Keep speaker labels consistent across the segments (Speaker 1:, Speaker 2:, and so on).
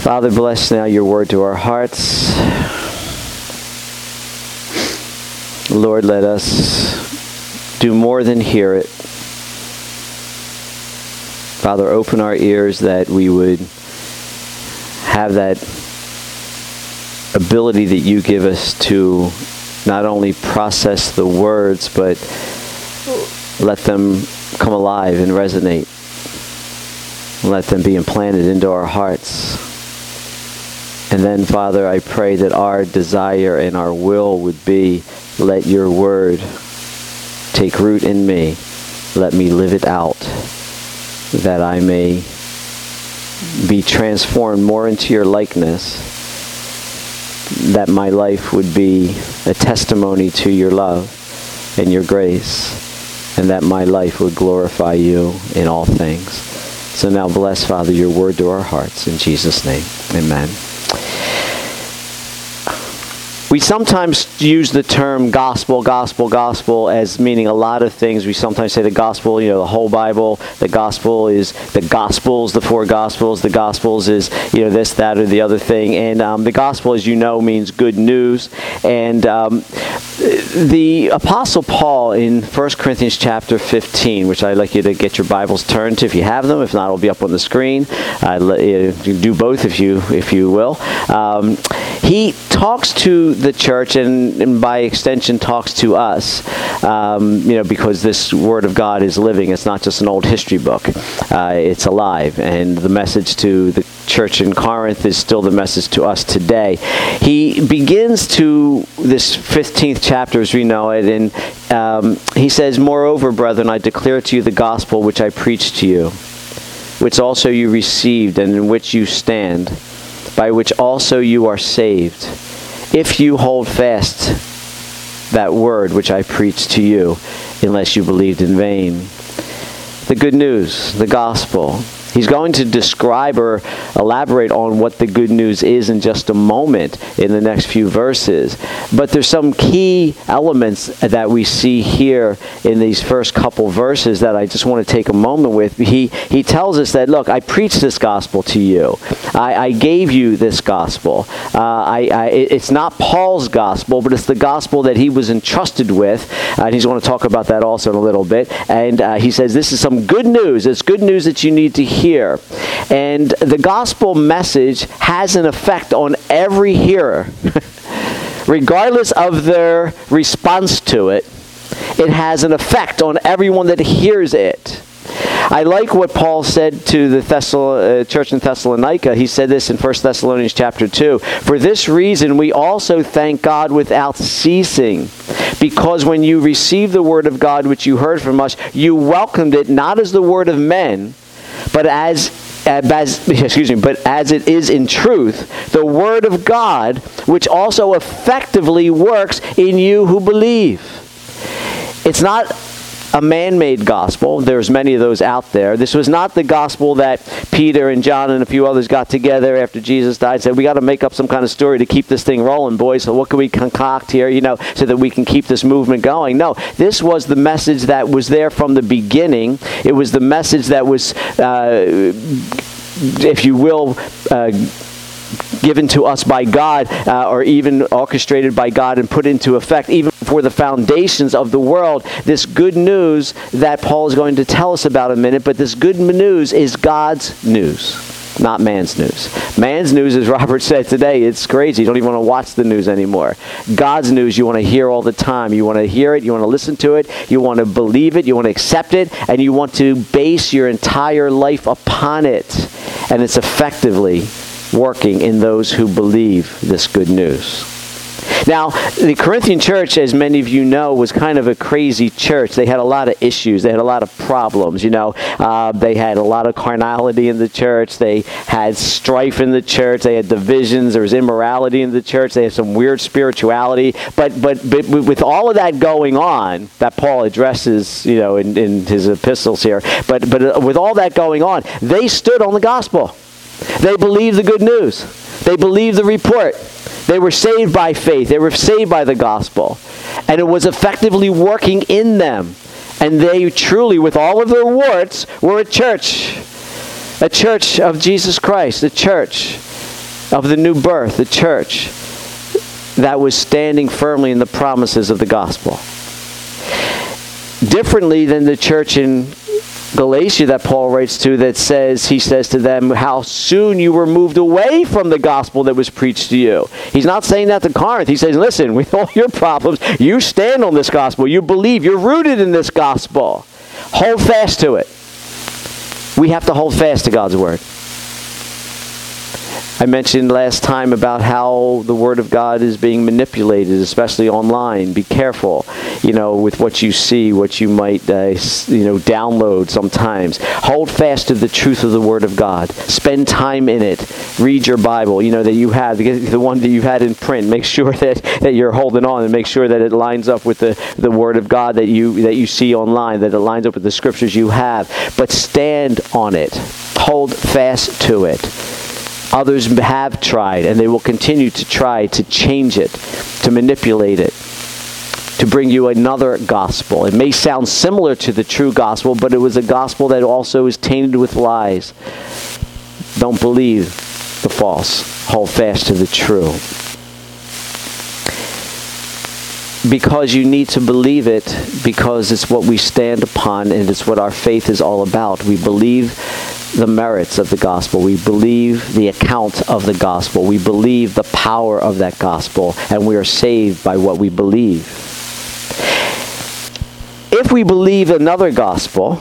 Speaker 1: Father, bless now your word to our hearts. Lord, let us do more than hear it. Father, open our ears that we would have that ability that you give us to not only process the words, but let them come alive and resonate. Let them be implanted into our hearts. And then, Father, I pray that our desire and our will would be, let your word take root in me. Let me live it out, that I may be transformed more into your likeness, that my life would be a testimony to your love and your grace, and that my life would glorify you in all things. So now bless, Father, your word to our hearts. In Jesus' name, amen. We sometimes use the term gospel as meaning a lot of things. We sometimes say the gospel, the whole Bible. The gospel is the Gospels, the four Gospels. The Gospels is, this, that, or the other thing. And the gospel, as you know, means good news. And the Apostle Paul in 1 Corinthians chapter 15, which I'd like you to get your Bibles turned to if you have them. If not, it'll be up on the screen. You can do both if you will. He talks to the church and by extension talks to us, because this Word of God is living. It's not just an old history book. It's alive. And the message to the church in Corinth is still the message to us today. He begins to this 15th chapter as we know it, and he says, "Moreover, brethren, I declare to you the gospel which I preached to you, which also you received and in which you stand, by which also you are saved, if you hold fast that word which I preached to you, unless you believed in vain." The good news, the gospel. He's going to describe or elaborate on what the good news is in just a moment in the next few verses. But there's some key elements that we see here in these first couple verses that I just want to take a moment with. He tells us that, look, I preached this gospel to you. I gave you this gospel. It's not Paul's gospel, but it's the gospel that he was entrusted with. And he's going to talk about that also in a little bit. And he says this is some good news. It's good news that you need to hear. And the gospel message has an effect on every hearer. Regardless of their response to it, it has an effect on everyone that hears it. I like what Paul said to the church in Thessalonica. He said this in 1 Thessalonians chapter 2. "For this reason we also thank God without ceasing, because when you received the word of God which you heard from us, you welcomed it not as the word of men, but as it is in truth, the word of God, which also effectively works in you who believe." It's not a man-made gospel. There's many of those out there. This was not the gospel that Peter and John and a few others got together after Jesus died and said, we got to make up some kind of story to keep this thing rolling, boys. So what can we concoct here, so that we can keep this movement going? No, this was the message that was there from the beginning. It was the message that was, if you will, given to us by God, or even orchestrated by God and put into effect even before the foundations of the world. This good news that Paul is going to tell us about in a minute, but this good news is God's news, not man's news. Man's news, as Robert said today, it's crazy. You don't even want to watch the news anymore. God's news you want to hear all the time. You want to hear it, you want to listen to it, you want to believe it, you want to accept it, and you want to base your entire life upon it. And it's effectively working in those who believe this good news. Now, the Corinthian church, as many of you know, was kind of a crazy church. They had a lot of issues. They had a lot of problems, They had a lot of carnality in the church. They had strife in the church. They had divisions. There was immorality in the church. They had some weird spirituality. But with all of that going on, that Paul addresses, in his epistles here, but with all that going on, they stood on the gospel. They believed the good news. They believed the report. They were saved by faith. They were saved by the gospel. And it was effectively working in them. And they truly, with all of their warts, were a church of Jesus Christ, a church of the new birth, the church, that was standing firmly in the promises of the gospel. Differently than the church in Galatia that Paul writes to, that says, he says to them, how soon you were moved away from the gospel that was preached to you. He's not saying that to Corinth. He says, listen, with all your problems, you stand on this gospel. You believe. You're rooted in this gospel. Hold fast to it. We have to hold fast to God's word. I mentioned last time about how the Word of God is being manipulated, especially online. Be careful, with what you see, what you might, download sometimes. Hold fast to the truth of the Word of God. Spend time in it. Read your Bible, that you have, the one that you've had in print. Make sure that you're holding on, and make sure that it lines up with the Word of God that you see online, that it lines up with the Scriptures you have. But stand on it. Hold fast to it. Others have tried, and they will continue to try to change it, to manipulate it, to bring you another gospel. It may sound similar to the true gospel, but it was a gospel that also is tainted with lies. Don't believe the false. Hold fast to the true. Because you need to believe it, because it's what we stand upon, and it's what our faith is all about. We believe the merits of the gospel. We believe the account of the gospel. We believe the power of that gospel, and we are saved by what we believe. If we believe another gospel,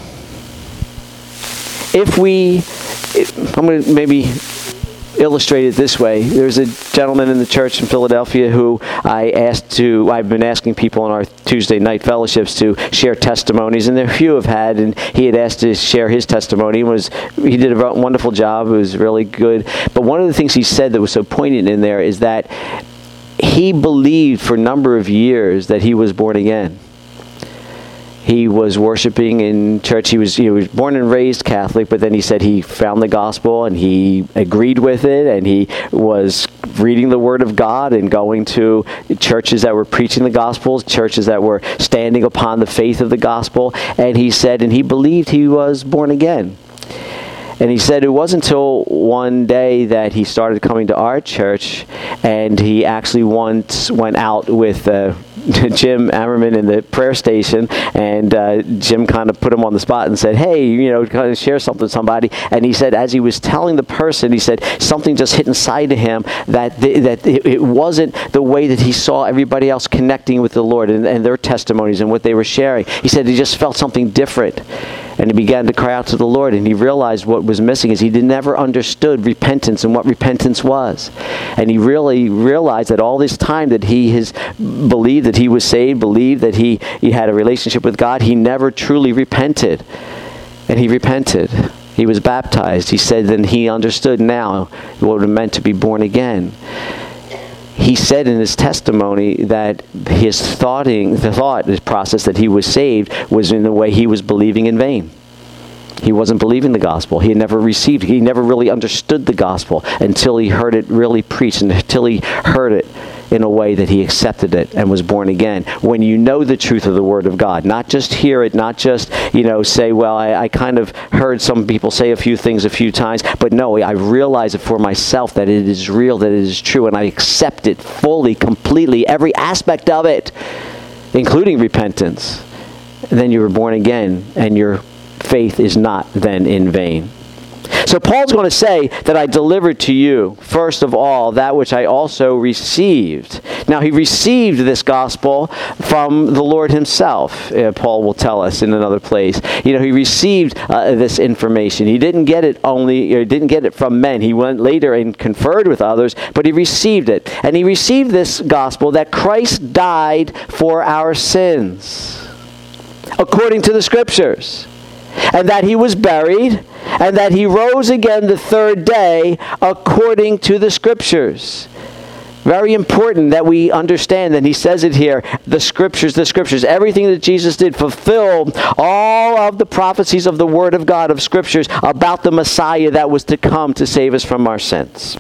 Speaker 1: I'm going to maybe illustrate it this way. There's a gentleman in the church in Philadelphia who I've been asking people in our Tuesday night fellowships to share testimonies, and there few have had, and he had asked to share his testimony. He did a wonderful job. It was really good. But one of the things he said that was so poignant in there is that he believed for a number of years that he was born again. He was worshiping in church. He was born and raised Catholic, but then he said he found the gospel and he agreed with it, and he was reading the Word of God and going to churches that were preaching the gospel, churches that were standing upon the faith of the gospel, and he said, and he believed he was born again. And he said it wasn't until one day that he started coming to our church, and he actually once went out with Jim Ammerman in the prayer station, and Jim kind of put him on the spot and said, hey, kind of share something with somebody. And he said, as he was telling the person, he said something just hit inside of him that it wasn't the way that he saw everybody else connecting with the Lord and their testimonies and what they were sharing. He said he just felt something different. And he began to cry out to the Lord, and he realized what was missing is he never understood repentance and what repentance was. And he really realized that all this time that he has believed that he was saved, believed that he had a relationship with God, he never truly repented. And he repented. He was baptized. He said then he understood now what it meant to be born again. He said in his testimony that his thought process that he was saved was in the way he was believing in vain. He wasn't believing the gospel. He never really understood the gospel until he heard it really preached, and until he heard it in a way that he accepted it and was born again. When you know the truth of the Word of God, not just hear it, not just, say, well, I kind of heard some people say a few things a few times, but no, I realize it for myself that it is real, that it is true, and I accept it fully, completely, every aspect of it, including repentance. And then you were born again, and your faith is not then in vain. So Paul's going to say that I delivered to you, first of all, that which I also received. Now, he received this gospel from the Lord himself, Paul will tell us in another place. He received this information. He didn't get it from men. He went later and conferred with others, but he received it. And he received this gospel that Christ died for our sins, according to the Scriptures, and that he was buried, and that he rose again the third day according to the Scriptures. Very important that we understand, and he says it here, the Scriptures, everything that Jesus did fulfilled all of the prophecies of the Word of God, of Scriptures, about the Messiah that was to come to save us from our sins.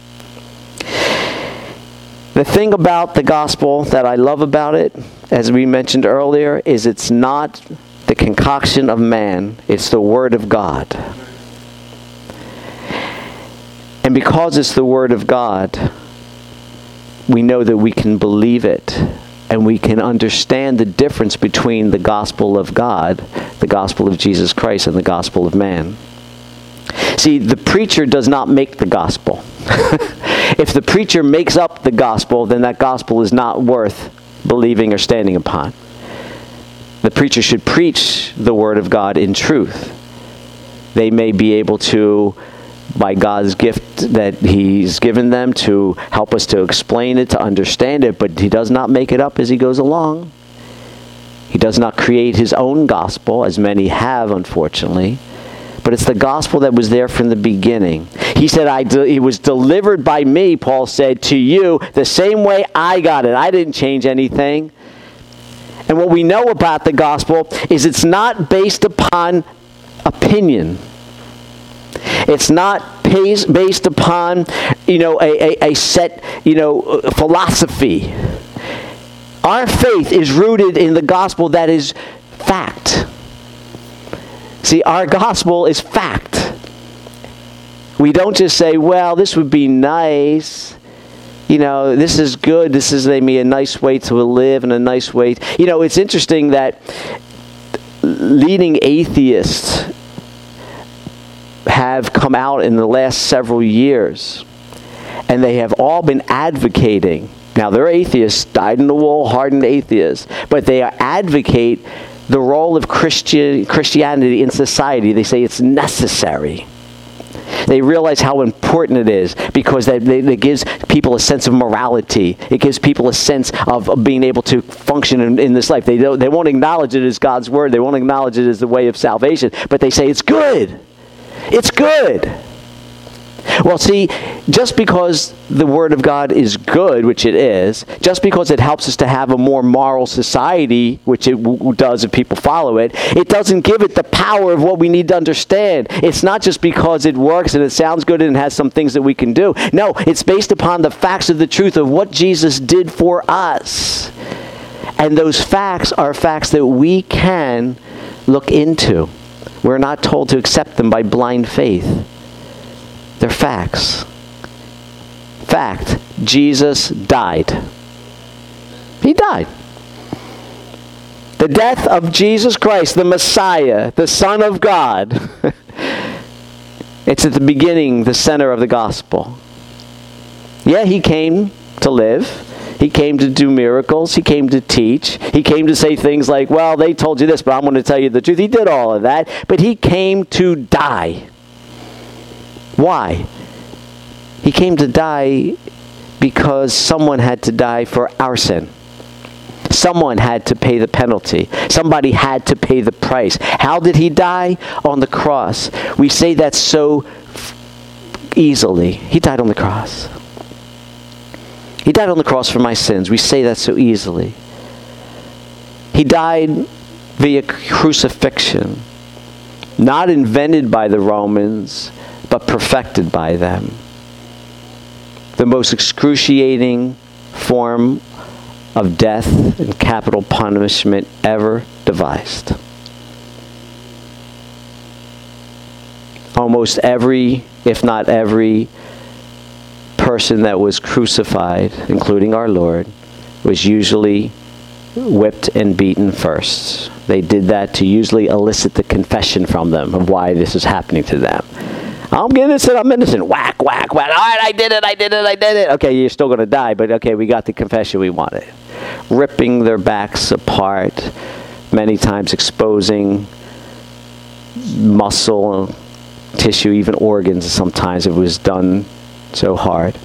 Speaker 1: The thing about the gospel that I love about it, as we mentioned earlier, is it's not the concoction of man, it's the Word of God. And because it's the Word of God, we know that we can believe it, and we can understand the difference between the gospel of God, the gospel of Jesus Christ, and the gospel of man. See, the preacher does not make the gospel. If the preacher makes up the gospel, then that gospel is not worth believing or standing upon. The preacher should preach the Word of God in truth. They may be able to, by God's gift that He's given them, to help us to explain it, to understand it, but He does not make it up as He goes along. He does not create His own gospel, as many have, unfortunately. But it's the gospel that was there from the beginning. He said, it was delivered by me, Paul said, to you the same way I got it. I didn't change anything. And what we know about the gospel is it's not based upon opinion. It's not based upon, a set, philosophy. Our faith is rooted in the gospel that is fact. See, our gospel is fact. We don't just say, well, this would be nice. This is good. This is maybe a nice way to live and a nice way. It's interesting that leading atheists have come out in the last several years, and they have all been advocating. Now, they're atheists, dyed-in-the-wool, hardened atheists, but they advocate the role of Christianity in society. They say it's necessary. They realize how important it is because it gives people a sense of morality. It gives people a sense of being able to function in this life. They won't acknowledge it as God's word. They won't acknowledge it as the way of salvation. But they say it's good. It's good. Well, see, just because the Word of God is good, which it is, just because it helps us to have a more moral society, which it does if people follow it, it doesn't give it the power of what we need to understand. It's not just because it works and it sounds good and has some things that we can do. No, it's based upon the facts of the truth of what Jesus did for us. And those facts are facts that we can look into. We're not told to accept them by blind faith. They're facts. Fact, Jesus died. He died. The death of Jesus Christ, the Messiah, the Son of God. It's at the beginning, the center of the gospel. Yeah, He came to live. He came to do miracles. He came to teach. He came to say things like, well, they told you this, but I'm going to tell you the truth. He did all of that. But He came to die. Why? He came to die because someone had to die for our sin. Someone had to pay the penalty. Somebody had to pay the price. How did He die? On the cross. We say that so easily. He died on the cross. He died on the cross for my sins. We say that so easily. He died via crucifixion. Not invented by the Romans, but perfected by them. The most excruciating form of death and capital punishment ever devised. Almost every, if not every, person that was crucified, including our Lord, was usually whipped and beaten first. They did that to usually elicit the confession from them of why this is happening to them. I'm innocent, I'm innocent. Whack, whack, whack. All right, I did it. Okay, you're still going to die, but okay, we got the confession we wanted. Ripping their backs apart, many times exposing muscle, tissue, even organs sometimes. It was done so hard.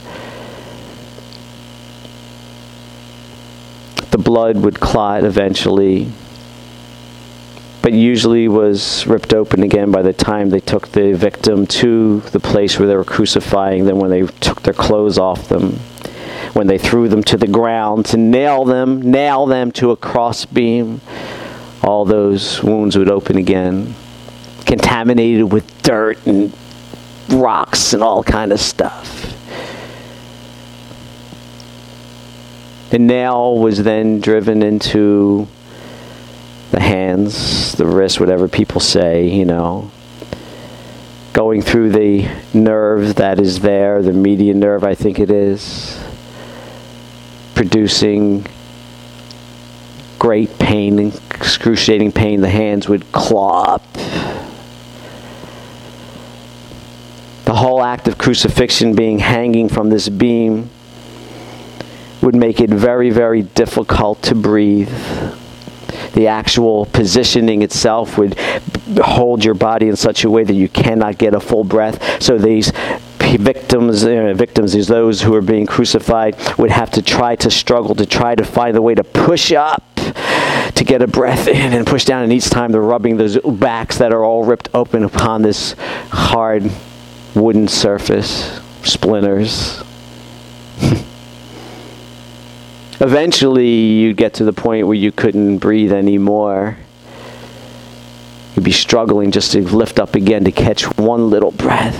Speaker 1: The blood would clot eventually, but usually was ripped open again by the time they took the victim to the place where they were crucifying them, when they took their clothes off them, when they threw them to the ground to nail them to a crossbeam. All those wounds would open again, contaminated with dirt and rocks and all kind of stuff. The nail was then driven into the hands, the wrist, whatever people say, going through the nerve that is there, the median nerve, I think it is, producing great pain, excruciating pain. The hands would claw up. The whole act of crucifixion, being hanging from this beam, would make it very, very difficult to breathe. The actual positioning itself would hold your body in such a way that you cannot get a full breath. So these victims is those who are being crucified, would have to try to struggle to try to find a way to push up to get a breath in and push down. And each time they're rubbing those backs that are all ripped open upon this hard wooden surface, splinters. Eventually, you'd get to the point where you couldn't breathe anymore. You'd be struggling just to lift up again to catch one little breath.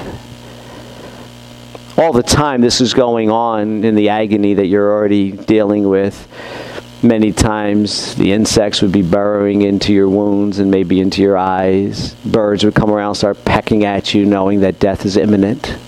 Speaker 1: All the time this is going on in the agony that you're already dealing with. Many times the insects would be burrowing into your wounds and maybe into your eyes. Birds would come around and start pecking at you, knowing that death is imminent.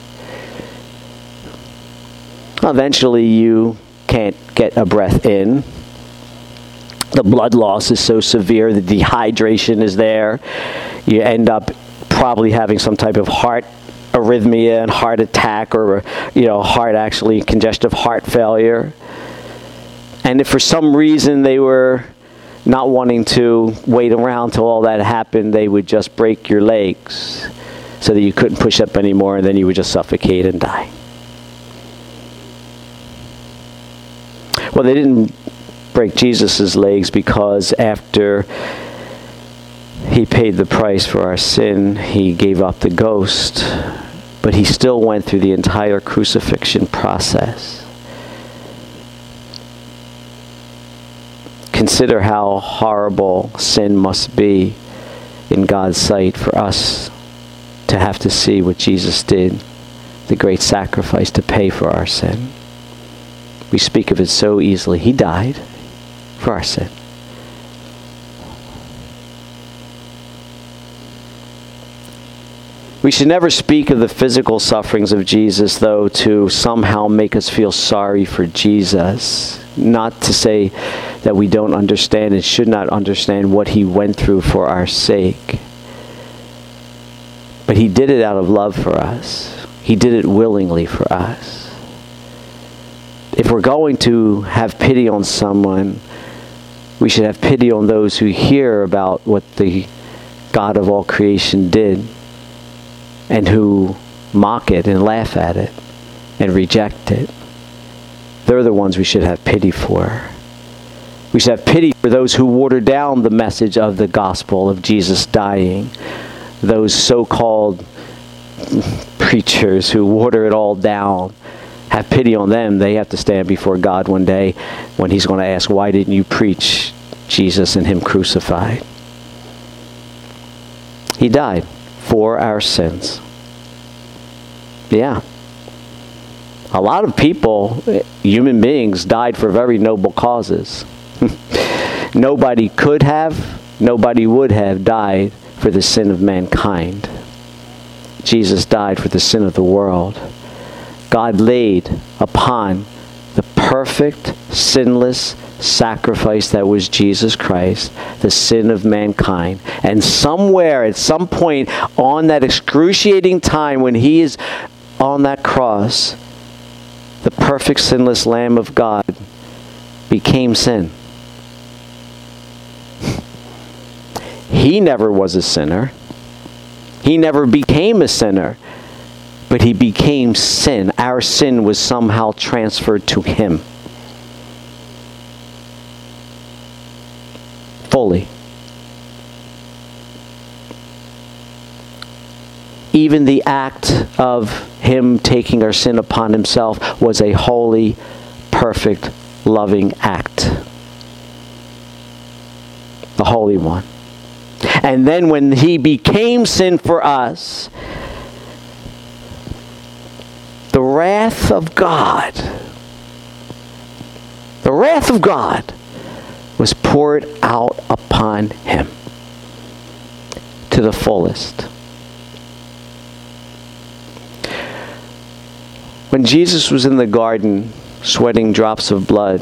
Speaker 1: Eventually you can't get a breath in. The blood loss is so severe, the dehydration is there. You end up probably having some type of heart arrhythmia and heart attack, or congestive heart failure. And if for some reason they were not wanting to wait around till all that happened, they would just break your legs so that you couldn't push up anymore, and then you would just suffocate and die. Well, they didn't break Jesus' legs, because after he paid the price for our sin, he gave up the ghost, but he still went through the entire crucifixion process. Consider how horrible sin must be in God's sight for us to have to see what Jesus did, the great sacrifice to pay for our sin. We speak of it so easily. He died for our sin. We should never speak of the physical sufferings of Jesus, though, to somehow make us feel sorry for Jesus. Not to say that we don't understand and should not understand what he went through for our sake. But he did it out of love for us. He did it willingly for us. If we're going to have pity on someone, we should have pity on those who hear about what the God of all creation did, and who mock it and laugh at it and reject it. They're the ones we should have pity for. We should have pity for those who water down the message of the gospel of Jesus dying. Those so-called preachers who water it all down. Have pity on them. They have to stand before God one day when he's going to ask, why didn't you preach Jesus and him crucified? He died for our sins. Yeah. A lot of people, human beings, died for very noble causes. Nobody could have, nobody would have died for the sin of mankind. Jesus died for the sin of the world. God laid upon the perfect, sinless sacrifice that was Jesus Christ, the sin of mankind. And somewhere, at some point, on that excruciating time when he is on that cross, the perfect, sinless Lamb of God became sin. He never was a sinner. He never became a sinner. But he became sin. Our sin was somehow transferred to him. Fully. Even the act of him taking our sin upon himself was a holy, perfect, loving act. The Holy One. And then when he became sin for us, the wrath of God was poured out upon him to the fullest. When Jesus was in the garden, sweating drops of blood,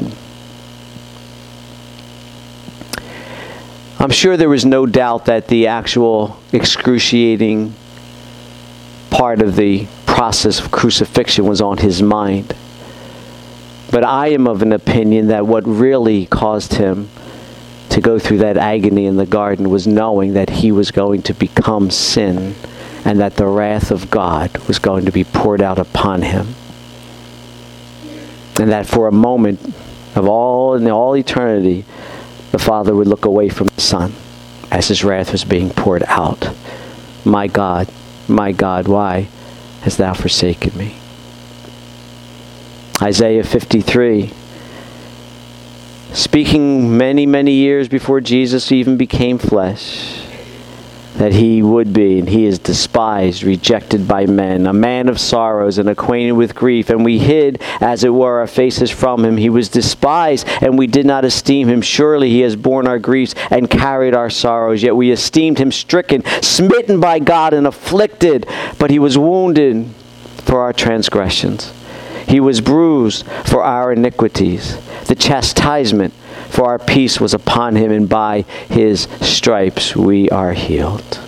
Speaker 1: I'm sure there was no doubt that the actual excruciating part of the process of crucifixion was on his mind. But I am of an opinion that what really caused him to go through that agony in the garden was knowing that he was going to become sin and that the wrath of God was going to be poured out upon him. And that for a moment of all eternity, the Father would look away from the Son as his wrath was being poured out. My God, why hast thou forsaken me? Isaiah 53, speaking many, many years before Jesus even became flesh, that he would be, and he is despised, rejected by men, a man of sorrows and acquainted with grief, and we hid, as it were, our faces from him. He was despised, and we did not esteem him. Surely he has borne our griefs and carried our sorrows, yet we esteemed him stricken, smitten by God, and afflicted. But he was wounded for our transgressions. He was bruised for our iniquities. The chastisement for our peace was upon him, and by his stripes we are healed.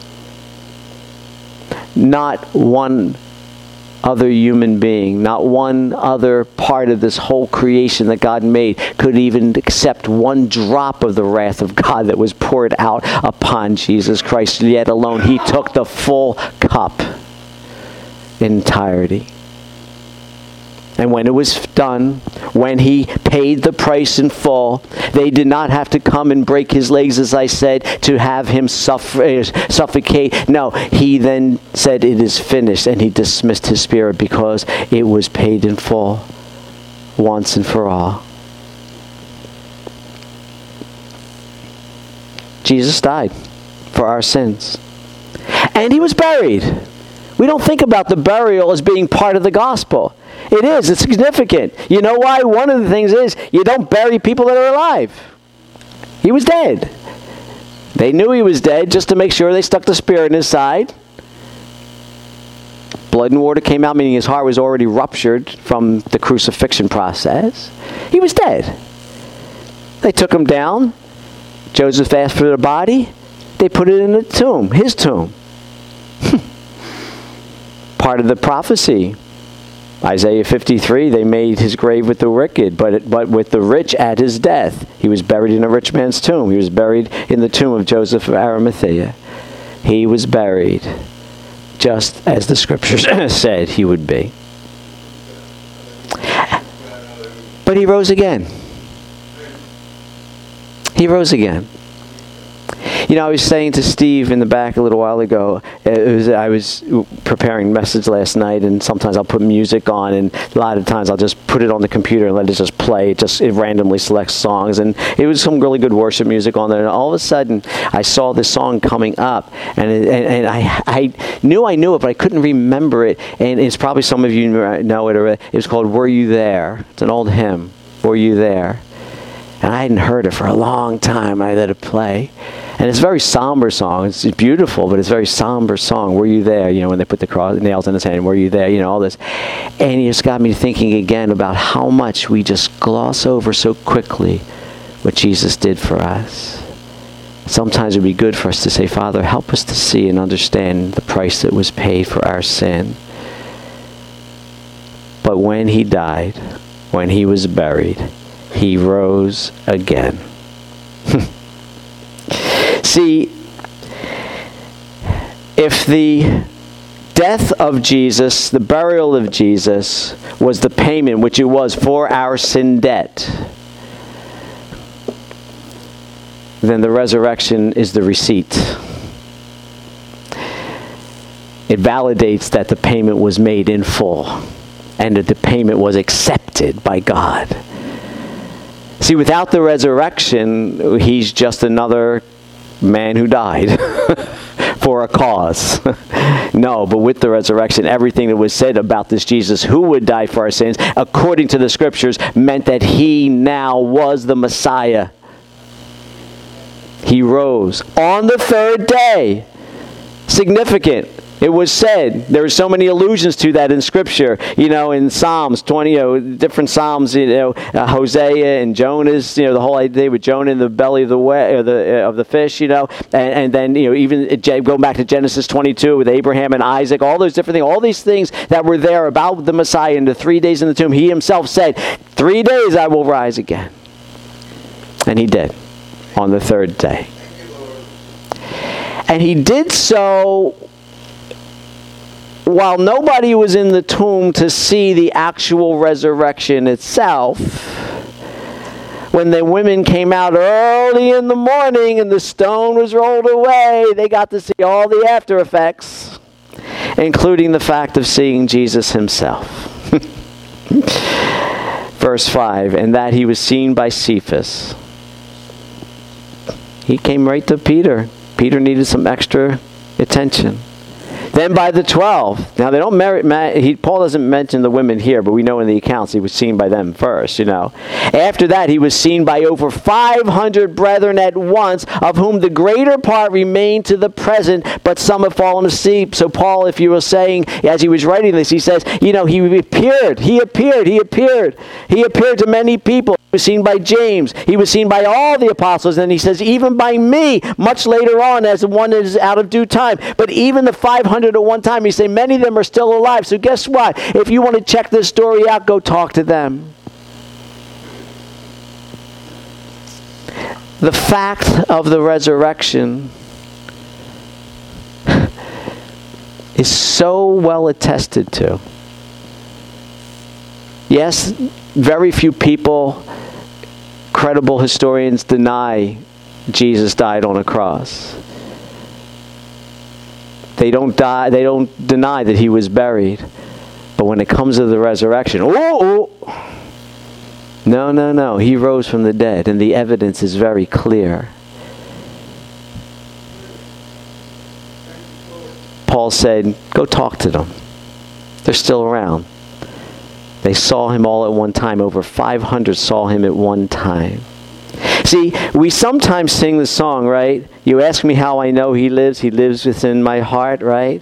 Speaker 1: Not one other human being, not one other part of this whole creation that God made could even accept one drop of the wrath of God that was poured out upon Jesus Christ, yet alone he took the full cup in entirety. And when it was done, when he paid the price in full, they did not have to come and break his legs, as I said, to have him suffocate. No, he then said, it is finished, and he dismissed his spirit because it was paid in full, once and for all. Jesus died for our sins. And he was buried. We don't think about the burial as being part of the gospel. It is. It's significant. You know why? One of the things is you don't bury people that are alive. He was dead. They knew he was dead just to make sure they stuck the spear in his side. Blood and water came out, meaning his heart was already ruptured from the crucifixion process. He was dead. They took him down. Joseph asked for the body. They put it in the tomb, his tomb. Part of the prophecy. Isaiah 53, they made his grave with the wicked, but with the rich at his death. He was buried in a rich man's tomb. He was buried in the tomb of Joseph of Arimathea. He was buried just as the scriptures said he would be. But he rose again. He rose again. You know, I was saying to Steve in the back a little while ago, I was preparing a message last night, and sometimes I'll put music on, and a lot of times I'll just put it on the computer and let it just play. It randomly selects songs, and it was some really good worship music on there, and all of a sudden I saw this song coming up, and I knew it, but I couldn't remember it, and it's probably some of you know it already. It was called Were You There? It's an old hymn, Were You There? And I hadn't heard it for a long time. I let it play. And it's a very somber song. It's beautiful, but it's a very somber song. Were you there? You know, when they put the nails in his hand, were you there? You know, all this. And it just got me thinking again about how much we just gloss over so quickly what Jesus did for us. Sometimes it would be good for us to say, Father, help us to see and understand the price that was paid for our sin. But when he died, when he was buried, he rose again. See, if the death of Jesus, the burial of Jesus, was the payment, which it was, for our sin debt, then the resurrection is the receipt. It validates that the payment was made in full and that the payment was accepted by God. See, without the resurrection, he's just another man who died for a cause. No, but with the resurrection, everything that was said about this Jesus who would die for our sins, according to the scriptures, meant that he now was the Messiah. He rose on the third day. Significant. It was said. There are so many allusions to that in Scripture. In Psalms 20, different Psalms. Hosea and Jonas. The whole idea with Jonah in the belly of the fish. And then even going back to Genesis 22 with Abraham and Isaac. All those different things. All these things that were there about the Messiah in the 3 days in the tomb. He himself said, 3 days I will rise again. And he did on the third day. And he did so while nobody was in the tomb to see the actual resurrection itself. When the women came out early in the morning and the stone was rolled away, they got to see all the after effects, including the fact of seeing Jesus himself. Verse 5, and that he was seen by Cephas. He came right to Peter. Peter needed some extra attention. Then by the 12. Now they don't Paul doesn't mention the women here, but we know in the accounts he was seen by them first, After that he was seen by over 500 brethren at once, of whom the greater part remain to the present, but some have fallen asleep. So Paul, if you were saying, as he was writing this, he says, he appeared to many people. He was seen by James. He was seen by all the apostles. And he says, even by me, much later on, as the one that is out of due time. But even the 500 at one time, he said, many of them are still alive. So guess what? If you want to check this story out, go talk to them. The fact of the resurrection is so well attested to. Yes, very few people, credible historians, deny Jesus died on a cross. They don't deny that he was buried. But when it comes to the resurrection, no, he rose from the dead, and the evidence is very clear. Paul said, go talk to them. They're still around. They saw him all at one time. Over 500 saw him at one time. See, we sometimes sing the song, right? You ask me how I know he lives within my heart, right?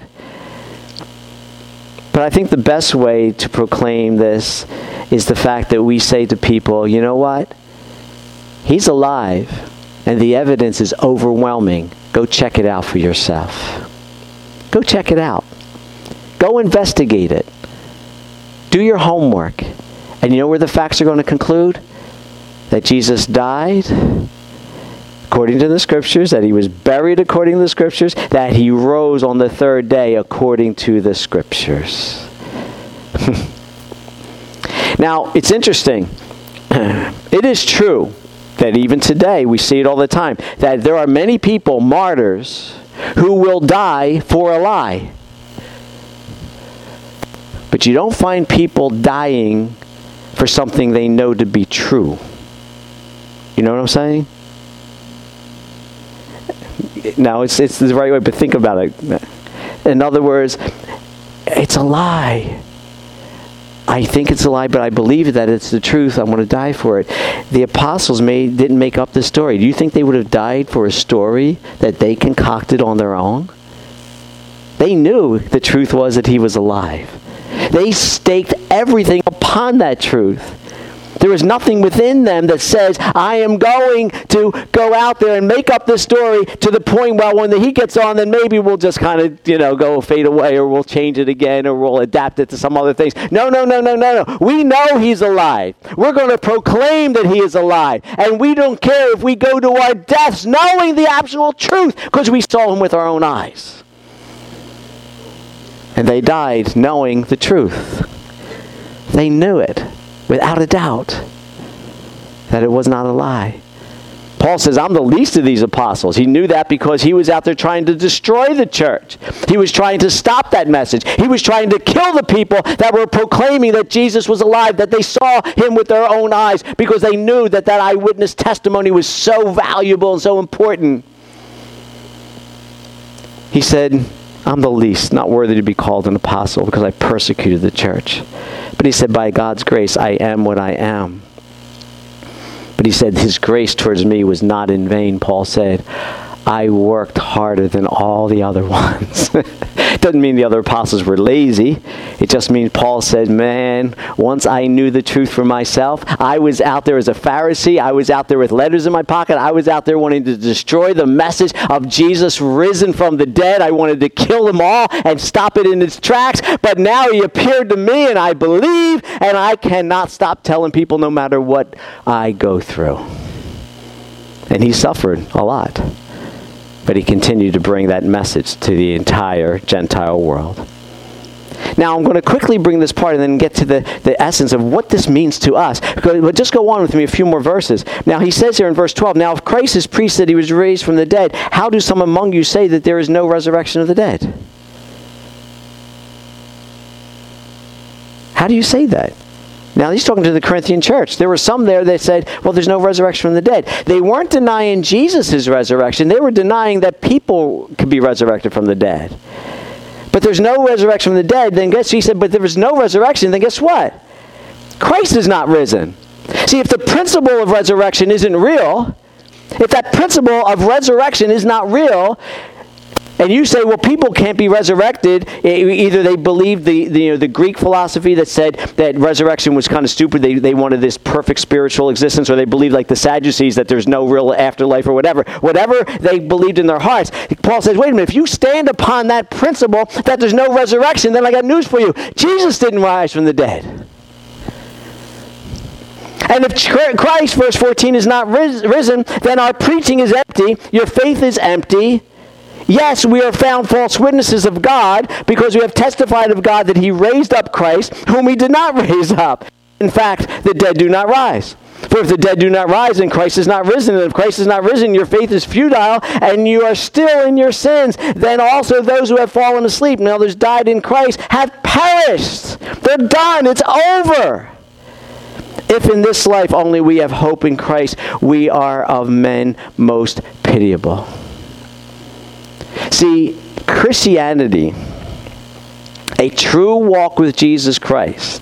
Speaker 1: But I think the best way to proclaim this is the fact that we say to people, you know what? He's alive, and the evidence is overwhelming. Go check it out for yourself. Go check it out. Go investigate it. Do your homework. And you know where the facts are going to conclude? That Jesus died according to the Scriptures, that he was buried according to the Scriptures, that he rose on the third day according to the Scriptures. Now, it's interesting. It is true that even today, we see it all the time, that there are many people, martyrs, who will die for a lie. But you don't find people dying for something they know to be true. You know what I'm saying? Now, it's the right way, but think about it. In other words, it's a lie. I think it's a lie, but I believe that it's the truth. I want to die for it. The apostles didn't make up this story. Do you think they would have died for a story that they concocted on their own? They knew the truth was that he was alive. They staked everything upon that truth. There is nothing within them that says, I am going to go out there and make up this story to the point where when he gets on, then maybe we'll just kind of, go fade away, or we'll change it again, or we'll adapt it to some other things. No. We know he's alive. We're going to proclaim that he is alive. And we don't care if we go to our deaths knowing the actual truth, because we saw him with our own eyes. And they died knowing the truth. They knew it, without a doubt, that it was not a lie. Paul says, I'm the least of these apostles. He knew that because he was out there trying to destroy the church. He was trying to stop that message. He was trying to kill the people that were proclaiming that Jesus was alive, that they saw him with their own eyes, because they knew that eyewitness testimony was so valuable and so important. He said, I'm the least, not worthy to be called an apostle, because I persecuted the church. But he said, by God's grace, I am what I am. But he said, his grace towards me was not in vain. Paul said, I worked harder than all the other ones. doesn't mean the other apostles were lazy. It just means Paul said, man, once I knew the truth for myself, I was out there as a Pharisee. I was out there with letters in my pocket. I was out there wanting to destroy the message of Jesus risen from the dead. I wanted to kill them all and stop it in its tracks. But now he appeared to me, and I believe, and I cannot stop telling people no matter what I go through. And he suffered a lot. But he continued to bring that message to the entire Gentile world. Now, I'm going to quickly bring this part and then get to the essence of what this means to us. But just go on with me a few more verses. Now, he says here in verse 12, now if Christ is preached that he was raised from the dead, how do some among you say that there is no resurrection of the dead? How do you say that? Now, he's talking to the Corinthian church. There were some there that said, well, there's no resurrection from the dead. They weren't denying Jesus' resurrection. They were denying that people could be resurrected from the dead. But there's no resurrection from the dead. Then he said, but there was no resurrection. Then guess what? Christ is not risen. See, if the principle of resurrection isn't real, if that principle of resurrection is not real, and you say, well, people can't be resurrected. Either they believed the Greek philosophy that said that resurrection was kind of stupid. They wanted this perfect spiritual existence, or they believed like the Sadducees that there's no real afterlife or whatever. Whatever they believed in their hearts. Paul says, wait a minute, if you stand upon that principle that there's no resurrection, then I got news for you. Jesus didn't rise from the dead. And if Christ, verse 14, is not risen, then our preaching is empty, your faith is empty. Yes, we are found false witnesses of God because we have testified of God that he raised up Christ, whom he did not raise up. In fact, the dead do not rise. For if the dead do not rise, then Christ is not risen. And if Christ is not risen, your faith is futile, and you are still in your sins. Then also those who have fallen asleep, and others died in Christ, have perished. They're done. It's over. If in this life only we have hope in Christ, we are of men most pitiable. See, Christianity, a true walk with Jesus Christ,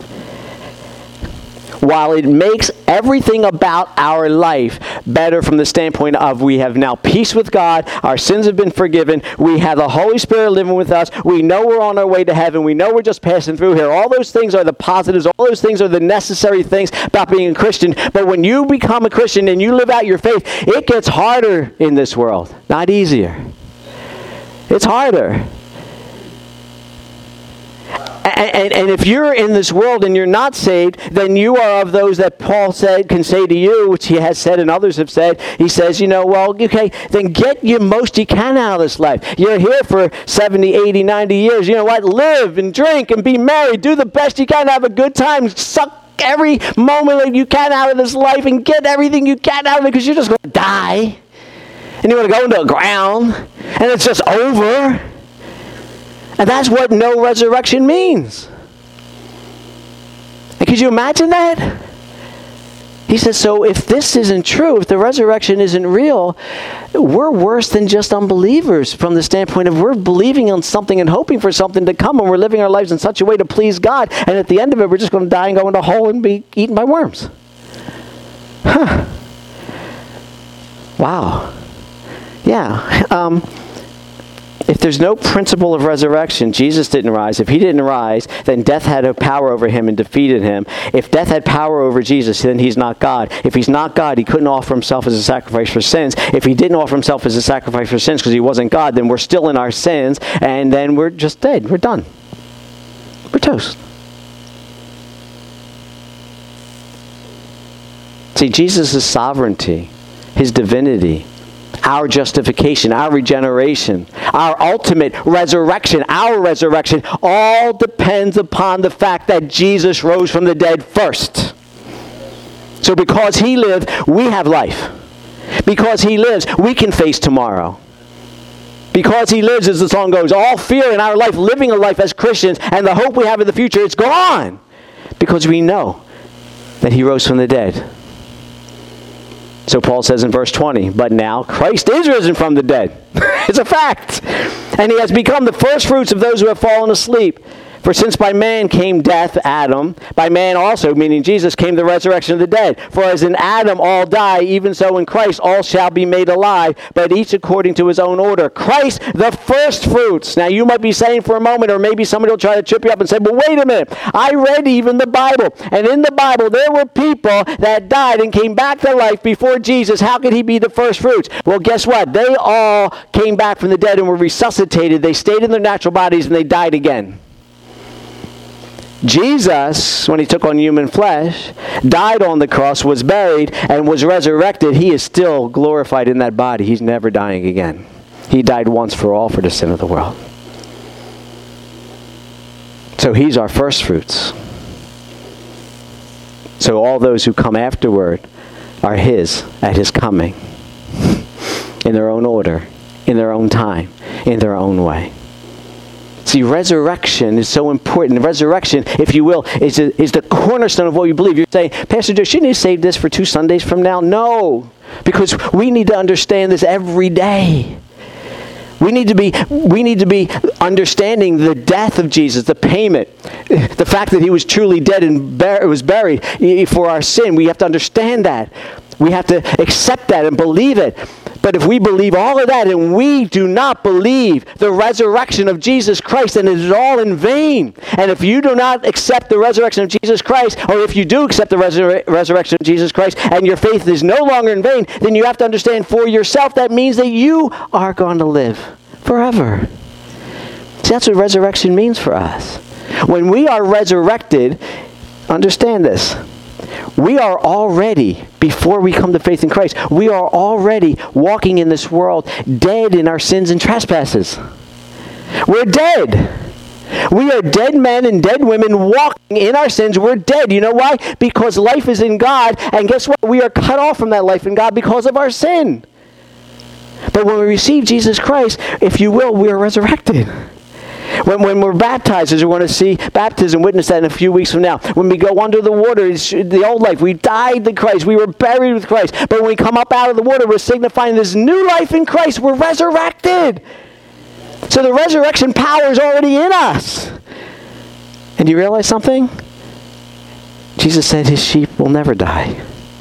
Speaker 1: while it makes everything about our life better from the standpoint of we have now peace with God, our sins have been forgiven, we have the Holy Spirit living with us, we know we're on our way to heaven, we know we're just passing through here. All those things are the positives, all those things are the necessary things about being a Christian. But when you become a Christian and you live out your faith, it gets harder in this world, not easier. It's harder. And if you're in this world and you're not saved, then you are of those that Paul can say to you, which he has said and others have said. He says, well, okay, then get your most you can out of this life. You're here for 70, 80, 90 years. You know what? Live and drink and be merry. Do the best you can. Have a good time. Suck every moment that you can out of this life and get everything you can out of it because you're just going to die. And you want to go into the ground, and it's just over. And that's what no resurrection means. And could you imagine that? He says, so if this isn't true, if the resurrection isn't real, we're worse than just unbelievers from the standpoint of we're believing on something and hoping for something to come, and we're living our lives in such a way to please God, and at the end of it, we're just going to die and go into a hole and be eaten by worms. Huh. Wow. Yeah. If there's no principle of resurrection, Jesus didn't rise. If he didn't rise, then death had a power over him and defeated him. If death had power over Jesus, then he's not God. If he's not God, he couldn't offer himself as a sacrifice for sins. If he didn't offer himself as a sacrifice for sins because he wasn't God, then we're still in our sins, and then we're just dead. We're done. We're toast. See, Jesus' sovereignty, his divinity, our justification, our regeneration, our ultimate resurrection, our resurrection, all depends upon the fact that Jesus rose from the dead first. So because he lived, we have life. Because he lives, we can face tomorrow. Because he lives, as the song goes, all fear in our life, living a life as Christians, and the hope we have in the future, it's gone. Because we know that he rose from the dead. So Paul says in verse 20, but now Christ is risen from the dead. It's a fact. And he has become the first fruits of those who have fallen asleep. For since by man came death, Adam, by man also, meaning Jesus, came the resurrection of the dead. For as in Adam all die, even so in Christ all shall be made alive, but each according to his own order. Christ, the first fruits. Now you might be saying for a moment, or maybe somebody will try to trip you up and say, well, wait a minute. I read even the Bible. And in the Bible, there were people that died and came back to life before Jesus. How could he be the first fruits? Well, guess what? They all came back from the dead and were resuscitated. They stayed in their natural bodies and they died again. Jesus, when he took on human flesh, died on the cross, was buried, and was resurrected. He is still glorified in that body. He's never dying again. He died once for all for the sin of the world. So he's our first fruits. So all those who come afterward are his at his coming. In their own order, in their own time, in their own way. See, resurrection is so important. Resurrection, if you will, is the cornerstone of what you believe. You're saying, Pastor Joe, shouldn't you save this for 2 Sundays from now? No, because we need to understand this every day. We need to be understanding the death of Jesus, the payment, the fact that he was truly dead and was buried for our sin. We have to understand that. We have to accept that and believe it. But if we believe all of that and we do not believe the resurrection of Jesus Christ, then it is all in vain. And if you do not accept the resurrection of Jesus Christ, or if you do accept the resurrection of Jesus Christ and your faith is no longer in vain, then you have to understand for yourself that means that you are going to live forever. See, that's what resurrection means for us. When we are resurrected, understand this. We are already, before we come to faith in Christ, we are already walking in this world dead in our sins and trespasses. We're dead. We are dead men and dead women walking in our sins. We're dead. You know why? Because life is in God, and guess what? We are cut off from that life in God because of our sin. But when we receive Jesus Christ, if you will, we are resurrected. When we're baptized, as we're going to see baptism, witness that in a few weeks from now. When we go under the water, it's the old life. We died to Christ. We were buried with Christ. But when we come up out of the water, we're signifying this new life in Christ. We're resurrected. So the resurrection power is already in us. And you realize something? Jesus said his sheep will never die.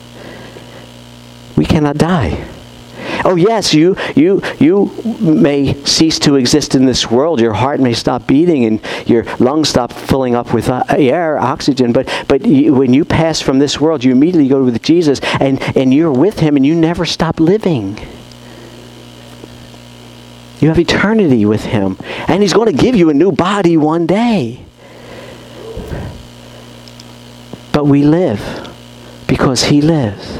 Speaker 1: We cannot die. Oh yes, you may cease to exist in this world. Your heart may stop beating and your lungs stop filling up with air, oxygen. But when you pass from this world, you immediately go with Jesus and you're with him and you never stop living. You have eternity with him. And he's going to give you a new body one day. But we live because he lives.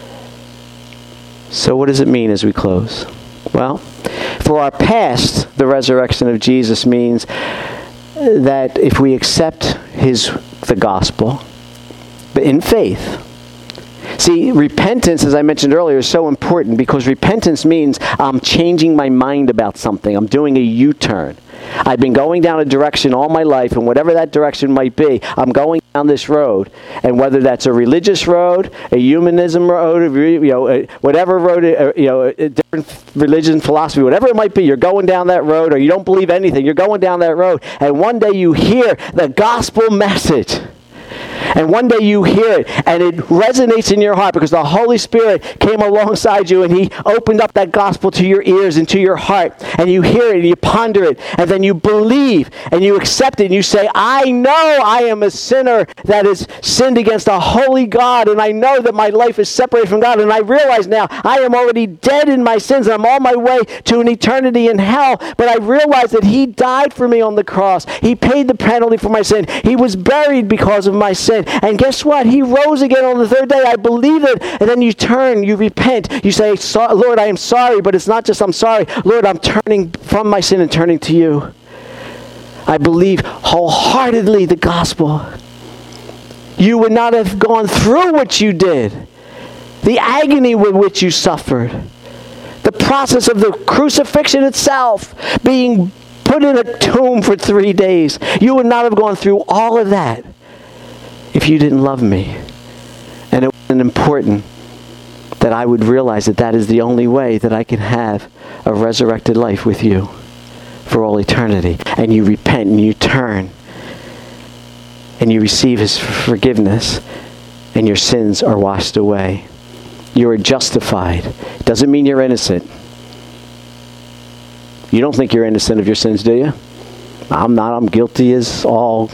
Speaker 1: So what does it mean as we close? Well, for our past, the resurrection of Jesus means that if we accept the gospel, but in faith. See, repentance, as I mentioned earlier, is so important because repentance means I'm changing my mind about something. I'm doing a U-turn. I've been going down a direction all my life, and whatever that direction might be, I'm going down this road. And whether that's a religious road, a humanism road, whatever road, a different religion, philosophy, whatever it might be, you're going down that road, or you don't believe anything, you're going down that road. And one day you hear the gospel message. And one day you hear it, and it resonates in your heart because the Holy Spirit came alongside you, and he opened up that gospel to your ears and to your heart. And you hear it, and you ponder it, and then you believe, and you accept it, and you say, I know I am a sinner that has sinned against a holy God, and I know that my life is separated from God, and I realize now I am already dead in my sins, and I'm on my way to an eternity in hell. But I realize that he died for me on the cross. He paid the penalty for my sin. He was buried because of my sin. And guess what? He rose again on the third day. I believe it. And then you turn, you repent. You say, Lord, I am sorry. But it's not just I'm sorry. Lord, I'm turning from my sin and turning to you. I believe wholeheartedly the gospel. You would not have gone through what you did. The agony with which you suffered. The process of the crucifixion itself. Being put in a tomb for 3 days. You would not have gone through all of that if you didn't love me. And it wasn't important that I would realize that that is the only way that I can have a resurrected life with you for all eternity. And you repent and you turn and you receive his forgiveness, and your sins are washed away. You are justified. Doesn't mean you're innocent. You don't think you're innocent of your sins, do you? I'm not. I'm guilty as all.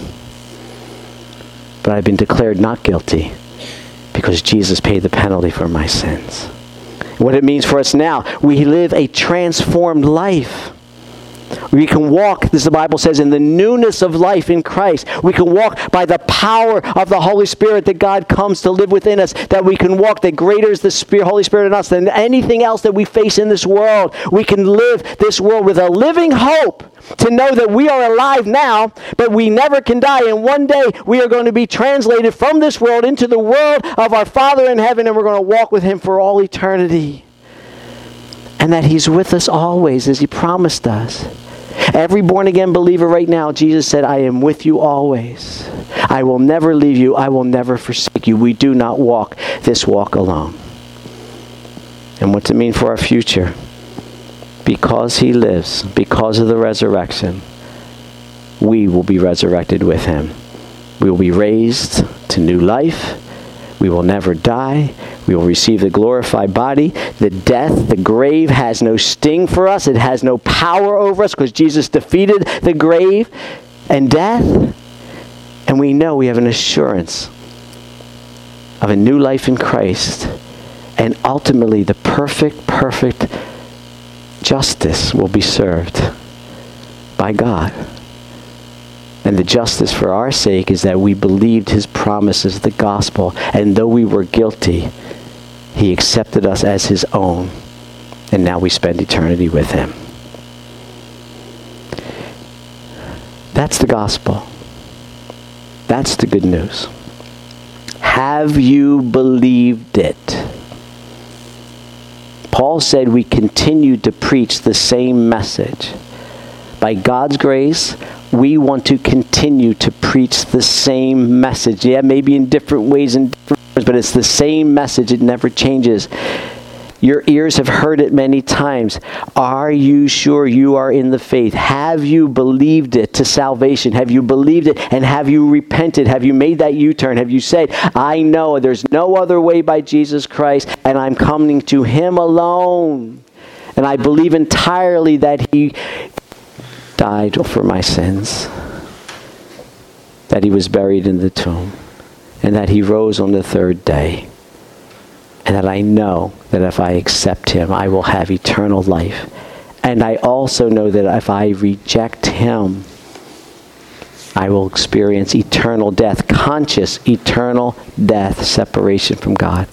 Speaker 1: But I've been declared not guilty because Jesus paid the penalty for my sins. What it means for us now, we live a transformed life. We can walk, as the Bible says, in the newness of life in Christ. We can walk by the power of the Holy Spirit that God comes to live within us. That we can walk, that greater is the Holy Spirit in us than anything else that we face in this world. We can live this world with a living hope to know that we are alive now, but we never can die. And one day we are going to be translated from this world into the world of our Father in heaven, and we're going to walk with him for all eternity. And that he's with us always, as he promised us. Every born-again believer right now, Jesus said, I am with you always. I will never leave you. I will never forsake you. We do not walk this walk alone. And what's it mean for our future? Because he lives, because of the resurrection, we will be resurrected with him. We will be raised to new life. We will never die. We will receive the glorified body. The death, the grave has no sting for us. It has no power over us because Jesus defeated the grave and death. And we know we have an assurance of a new life in Christ. And ultimately, the perfect justice will be served by God. And the justice for our sake is that we believed his promises, the gospel. And though we were guilty, he accepted us as his own. And now we spend eternity with him. That's the gospel. That's the good news. Have you believed it? Paul said we continue to preach the same message. By God's grace, we want to continue to preach the same message. Yeah, maybe in different ways and different words, but it's the same message. It never changes. Your ears have heard it many times. Are you sure you are in the faith? Have you believed it to salvation? Have you believed it and have you repented? Have you made that U-turn? Have you said, I know there's no other way by Jesus Christ and I'm coming to him alone. And I believe entirely that he died for my sins, that he was buried in the tomb, and that he rose on the third day, and that I know that if I accept him, I will have eternal life. And I also know that if I reject him, I will experience eternal death, conscious eternal death, separation from God.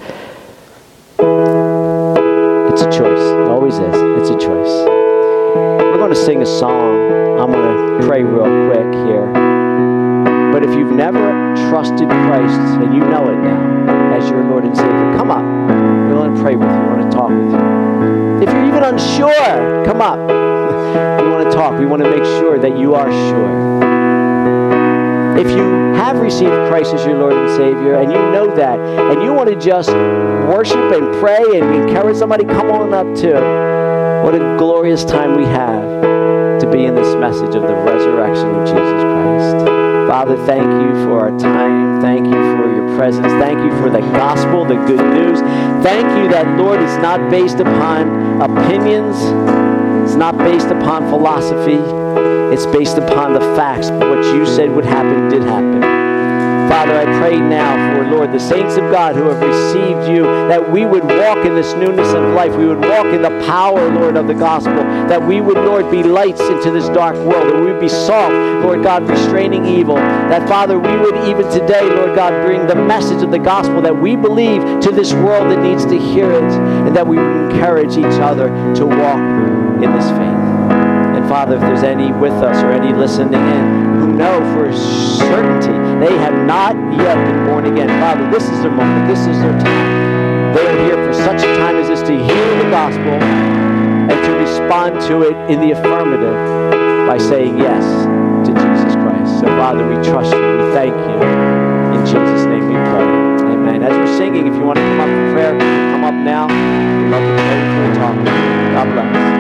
Speaker 1: It's a choice. It always is. It's a choice. We're going to sing a song. I'm going to pray real quick here. But if you've never trusted Christ and you know it now as your Lord and Savior, come up. We want to pray with you. We want to talk with you. If you're even unsure, come up. We want to talk. We want to make sure that you are sure. If you have received Christ as your Lord and Savior and you know that and you want to just worship and pray and encourage somebody, come on up too. What a glorious time we have to be in this message of the resurrection of Jesus Christ. Father, thank you for our time. Thank you for your presence. Thank you for the gospel, the good news. Thank you that, Lord, it's not based upon opinions. It's not based upon philosophy. It's based upon the facts. What you said would happen did happen. Father, I pray now for, Lord, the saints of God who have received you, that we would walk in this newness of life. We would walk in the power, Lord, of the gospel. That we would, Lord, be lights into this dark world. That we would be salt, Lord God, restraining evil. That, Father, we would even today, Lord God, bring the message of the gospel that we believe to this world that needs to hear it. And that we would encourage each other to walk in this faith. And Father, if there's any with us or any listening in who know for certainty they have not yet been born again, Father, this is their moment. This is their time. They are here for such a time as this to hear the gospel and to respond to it in the affirmative by saying yes to Jesus Christ. So Father, we trust you. We thank you. In Jesus' name we pray. Amen. As we're singing, if you want to come up for prayer, come up now. We'd love to pray before we talk. God bless.